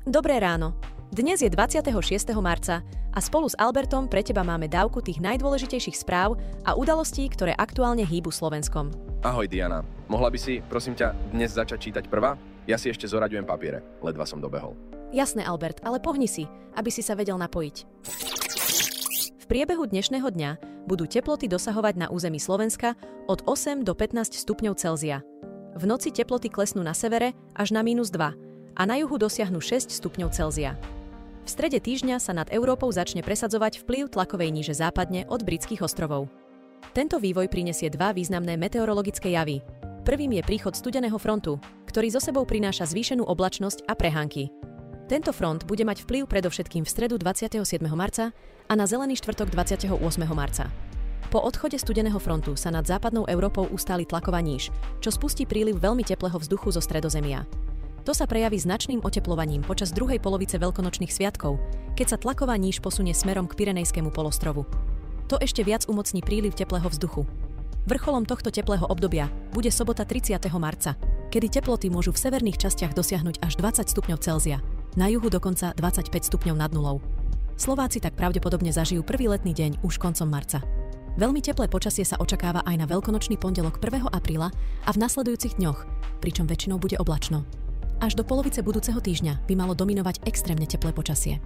Dobré ráno. Dnes je 26. marca a spolu s Albertom pre teba máme dávku tých najdôležitejších správ a udalostí, ktoré aktuálne hýbu Slovenskom. Ahoj Diana, mohla by si, prosím ťa, dnes začať čítať prvá? Ja si ešte zoraďujem papiere, ledva som dobehol. Jasné, Albert, ale pohni si, aby si sa vedel napojiť. V priebehu dnešného dňa budú teploty dosahovať na území Slovenska od 8 do 15 stupňov Celzia. V noci teploty klesnú na severe až na -2 a na juhu dosiahnu 6 stupňov Celzia. V strede týždňa sa nad Európou začne presadzovať vplyv tlakovej níže západne od Britských ostrovov. Tento vývoj prinesie dva významné meteorologické javy. Prvým je príchod studeného frontu, ktorý so sebou prináša zvýšenú oblačnosť a prehánky. Tento front bude mať vplyv predovšetkým v stredu 27. marca a na zelený štvrtok 28. marca. Po odchode studeného frontu sa nad západnou Európou ustáli tlaková níž, čo spustí príliv veľmi teplého vzduchu zo Stredozemia. To sa prejaví značným oteplovaním počas druhej polovice veľkonočných sviatkov, keď sa tlaková níž posunie smerom k Pyrenejskému polostrovu. To ešte viac umocní príliv teplého vzduchu. Vrcholom tohto teplého obdobia bude sobota 30. marca, kedy teploty môžu v severných častiach dosiahnuť až 20 stupňov Celzia, na juhu dokonca 25 stupňov nad nulou. Slováci tak pravdepodobne zažijú prvý letný deň už koncom marca. Veľmi teplé počasie sa očakáva aj na veľkonočný pondelok 1. apríla a v nasledujúcich dňoch, pričom väčšinou bude oblačno. Až do polovice budúceho týždňa by malo dominovať extrémne teplé počasie.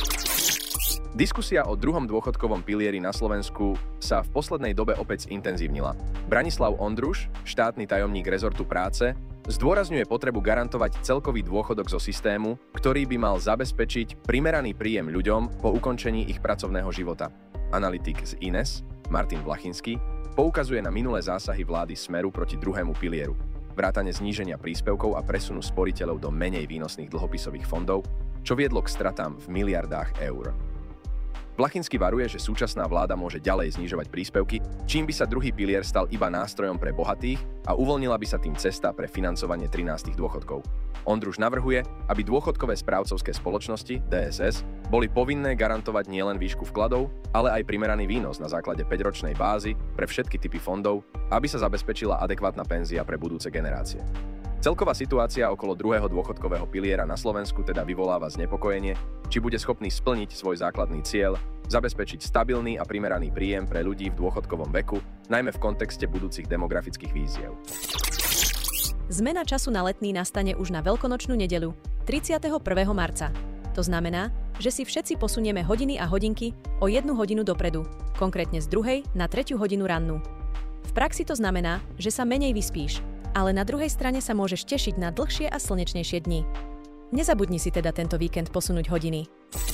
Diskusia o druhom dôchodkovom pilieri na Slovensku sa v poslednej dobe opäť zintenzívnila. Branislav Ondruš, štátny tajomník rezortu práce, zdôrazňuje potrebu garantovať celkový dôchodok zo systému, ktorý by mal zabezpečiť primeraný príjem ľuďom po ukončení ich pracovného života. Analytik z INES, Martin Vlachinský, poukazuje na minulé zásahy vlády Smeru proti druhému pilieru, vrátane zníženia príspevkov a presunu sporiteľov do menej výnosných dlhopisových fondov, čo viedlo k stratám v miliardách eur. Vlachinský varuje, že súčasná vláda môže ďalej znižovať príspevky, čím by sa druhý pilier stal iba nástrojom pre bohatých a uvoľnila by sa tým cesta pre financovanie 13. dôchodkov. Ondruš navrhuje, aby dôchodkové správcovské spoločnosti, DSS, boli povinné garantovať nielen výšku vkladov, ale aj primeraný výnos na základe 5-ročnej bázy pre všetky typy fondov, aby sa zabezpečila adekvátna penzia pre budúce generácie. Celková situácia okolo druhého dôchodkového piliera na Slovensku teda vyvoláva znepokojenie, či bude schopný splniť svoj základný cieľ, zabezpečiť stabilný a primeraný príjem pre ľudí v dôchodkovom veku, najmä v kontexte budúcich demografických víziev. Zmena času na letný nastane už na veľkonočnú nedeľu, 31. marca. To znamená, že si všetci posunieme hodiny a hodinky o 1 hodinu dopredu, konkrétne z 2. na 3. hodinu rannú. V praxi to znamená, že sa menej vyspíš, ale na druhej strane sa môžeš tešiť na dlhšie a slnečnejšie dni. Nezabudni si teda tento víkend posunúť hodiny.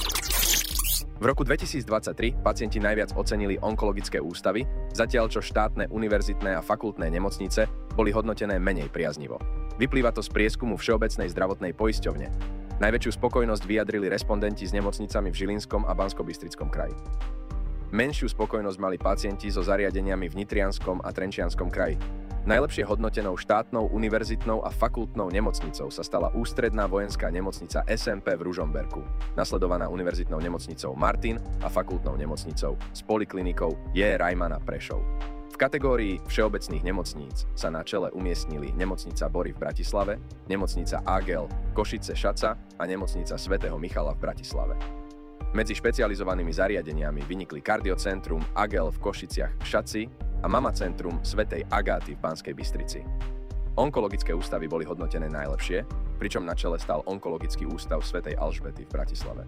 V roku 2023 pacienti najviac ocenili onkologické ústavy, zatiaľ čo štátne univerzitné a fakultné nemocnice boli hodnotené menej priaznivo. Vyplýva to z prieskumu Všeobecnej zdravotnej poisťovne. Najväčšiu spokojnosť vyjadrili respondenti s nemocnicami v Žilinskom a Banskobystrickom kraji. Menšiu spokojnosť mali pacienti so zariadeniami v Nitrianskom a Trenčianskom kraji. Najlepšie hodnotenou štátnou, univerzitnou a fakultnou nemocnicou sa stala ústredná vojenská nemocnica SMP v Ružomberku, nasledovaná univerzitnou nemocnicou Martin a fakultnou nemocnicou s poliklinikou J. Rajmana Prešov. V kategórii všeobecných nemocníc sa na čele umiestnili nemocnica Bory v Bratislave, nemocnica Agel Košice Šaca a nemocnica svätého Michala v Bratislave. Medzi špecializovanými zariadeniami vynikli kardiocentrum Agel v Košiciach Šaci a Mama Centrum svätej Agáty v Banskej Bystrici. Onkologické ústavy boli hodnotené najlepšie, pričom na čele stal Onkologický ústav svätej Alžbety v Bratislave.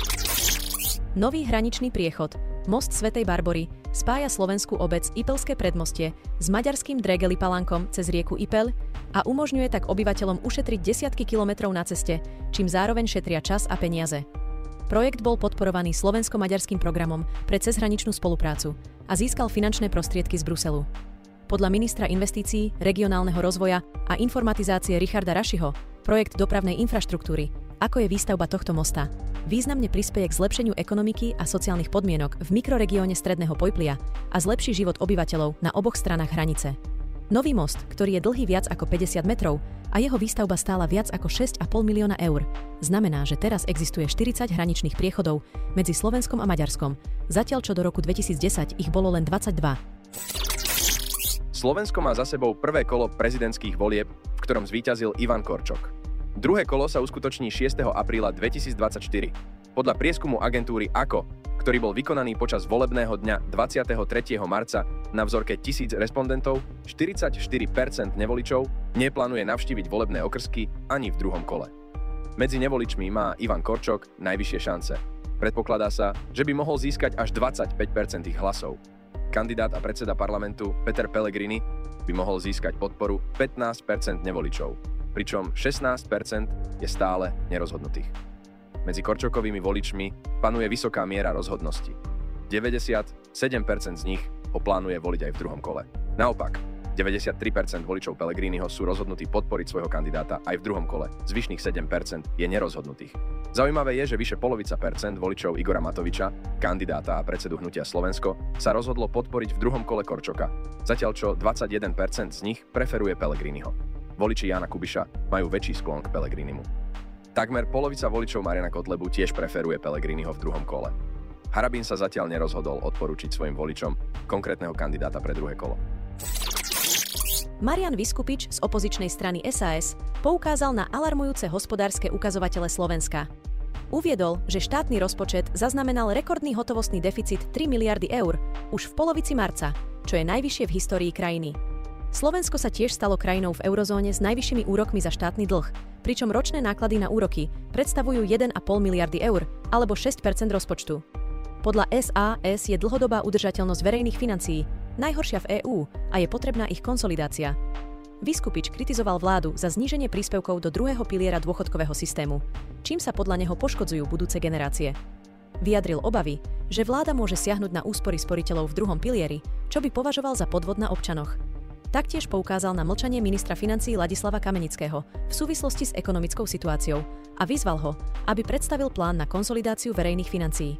Nový hraničný priechod, most svätej Barbory, spája slovenskú obec Ipelské predmostie s maďarským Dregeli-Palankom cez rieku Ipel a umožňuje tak obyvateľom ušetriť desiatky kilometrov na ceste, čím zároveň šetria čas a peniaze. Projekt bol podporovaný slovensko-maďarským programom pre cezhraničnú spoluprácu a získal finančné prostriedky z Bruselu. Podľa ministra investícií, regionálneho rozvoja a informatizácie Richarda Rašiho, projekt dopravnej infraštruktúry, ako je výstavba tohto mosta, významne prispeje k zlepšeniu ekonomiky a sociálnych podmienok v mikroregióne Stredného Pojplia a zlepší život obyvateľov na oboch stranách hranice. Nový most, ktorý je dlhý viac ako 50 metrov a jeho výstavba stála viac ako 6,5 milióna eur, znamená, že teraz existuje 40 hraničných priechodov medzi Slovenskom a Maďarskom, zatiaľ čo do roku 2010 ich bolo len 22. Slovensko má za sebou prvé kolo prezidentských volieb, v ktorom zvíťazil Ivan Korčok. Druhé kolo sa uskutoční 6. apríla 2024. Podľa prieskumu agentúry AKO, ktorý bol vykonaný počas volebného dňa 23. marca na vzorke 1000 respondentov, 44% nevoličov neplánuje navštíviť volebné okrsky ani v druhom kole. Medzi nevoličmi má Ivan Korčok najvyššie šance. Predpokladá sa, že by mohol získať až 25% ich hlasov. Kandidát a predseda parlamentu Peter Pellegrini by mohol získať podporu 15% nevoličov, pričom 16% je stále nerozhodnutých. Medzi Korčokovými voličmi panuje vysoká miera rozhodnosti. 97% z nich ho plánuje voliť aj v druhom kole. Naopak, 93% voličov Pellegriniho sú rozhodnutí podporiť svojho kandidáta aj v druhom kole, zvyšných 7% je nerozhodnutých. Zaujímavé je, že vyše polovica percent voličov Igora Matoviča, kandidáta a predsedu Hnutia Slovensko, sa rozhodlo podporiť v druhom kole Korčoka, zatiaľ čo 21% z nich preferuje Pellegriniho. Voliči Jána Kubiša majú väčší sklon k Pellegrinimu. Takmer polovica voličov Mariana Kotlebu tiež preferuje Pellegriniho v druhom kole. Harabín sa zatiaľ nerozhodol odporučiť svojim voličom konkrétneho kandidáta pre druhé kolo. Marian Viskupič z opozičnej strany SAS poukázal na alarmujúce hospodárske ukazovatele Slovenska. Uviedol, že štátny rozpočet zaznamenal rekordný hotovostný deficit 3 miliardy eur už v polovici marca, čo je najvyššie v histórii krajiny. Slovensko sa tiež stalo krajinou v eurozóne s najvyššími úrokmi za štátny dlh, pričom ročné náklady na úroky predstavujú 1,5 miliardy eur, alebo 6% rozpočtu. Podľa SAS je dlhodobá udržateľnosť verejných financií najhoršia v EÚ a je potrebná ich konsolidácia. Viskupič kritizoval vládu za zníženie príspevkov do druhého piliera dôchodkového systému, čím sa podľa neho poškodzujú budúce generácie. Vyjadril obavy, že vláda môže siahnuť na úspory sporiteľov v druhom pilieri, čo by považoval za podvod na občanoch. Taktiež poukázal na mlčanie ministra financií Ladislava Kamenického v súvislosti s ekonomickou situáciou a vyzval ho, aby predstavil plán na konsolidáciu verejných financií.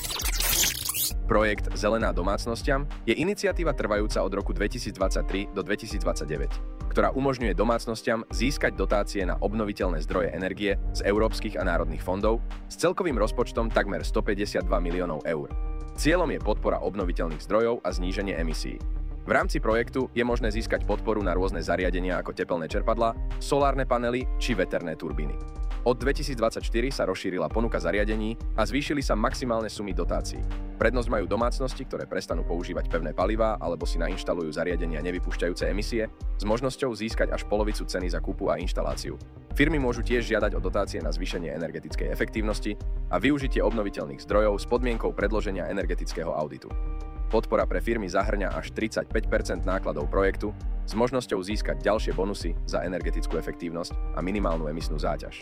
Projekt Zelená domácnostiam je iniciatíva trvajúca od roku 2023 do 2029, ktorá umožňuje domácnostiam získať dotácie na obnoviteľné zdroje energie z európskych a národných fondov s celkovým rozpočtom takmer 152 miliónov eur. Cieľom je podpora obnoviteľných zdrojov a zníženie emisí. V rámci projektu je možné získať podporu na rôzne zariadenia ako tepelné čerpadlá, solárne panely či veterné turbíny. Od 2024 sa rozšírila ponuka zariadení a zvýšili sa maximálne sumy dotácií. Prednosť majú domácnosti, ktoré prestanú používať pevné palivá alebo si nainštalujú zariadenia nevypúšťajúce emisie, s možnosťou získať až polovicu ceny za kúpu a inštaláciu. Firmy môžu tiež žiadať o dotácie na zvýšenie energetickej efektívnosti a využitie obnoviteľných zdrojov s podmienkou predloženia energetického auditu. Podpora pre firmy zahŕňa až 35% nákladov projektu s možnosťou získať ďalšie bonusy za energetickú efektívnosť a minimálnu emisnú záťaž.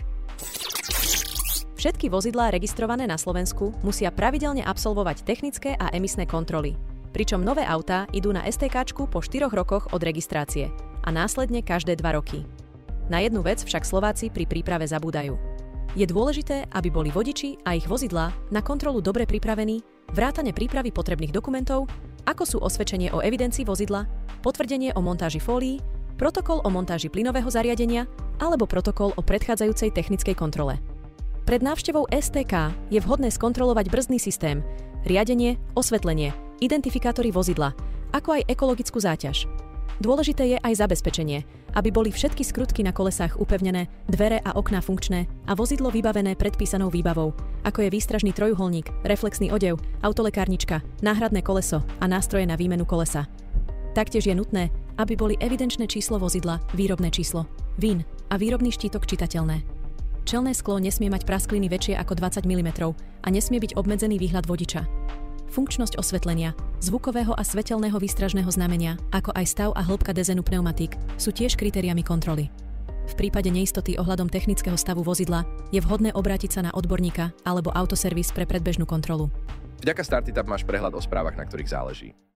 Všetky vozidlá registrované na Slovensku musia pravidelne absolvovať technické a emisné kontroly. Pričom nové autá idú na STKčku po 4 rokoch od registrácie a následne každé 2 roky. Na jednu vec však Slováci pri príprave zabúdajú. Je dôležité, aby boli vodiči a ich vozidlá na kontrolu dobre pripravení, vrátane prípravy potrebných dokumentov, ako sú osvedčenie o evidencii vozidla, potvrdenie o montáži fólií, protokol o montáži plynového zariadenia alebo protokol o predchádzajúcej technickej kontrole. Pred návštevou STK je vhodné skontrolovať brzdný systém, riadenie, osvetlenie, identifikátory vozidla, ako aj ekologickú záťaž. Dôležité je aj zabezpečenie, aby boli všetky skrutky na kolesách upevnené, dvere a okná funkčné a vozidlo vybavené predpísanou výbavou, ako je výstražný trojuholník, reflexný odev, autolekárnička, náhradné koleso a nástroje na výmenu kolesa. Taktiež je nutné, aby boli evidenčné číslo vozidla, výrobné číslo, VIN a výrobný štítok čitateľné. Čelné sklo nesmie mať praskliny väčšie ako 20 mm a nesmie byť obmedzený výhľad vodiča. Funkčnosť osvetlenia, zvukového a svetelného výstražného znamenia, ako aj stav a hĺbka dezenu pneumatík sú tiež kritériami kontroly. V prípade neistoty ohľadom technického stavu vozidla je vhodné obrátiť sa na odborníka alebo autoservis pre predbežnú kontrolu. Vďaka StartItap máš prehľad o správach, na ktorých záleží.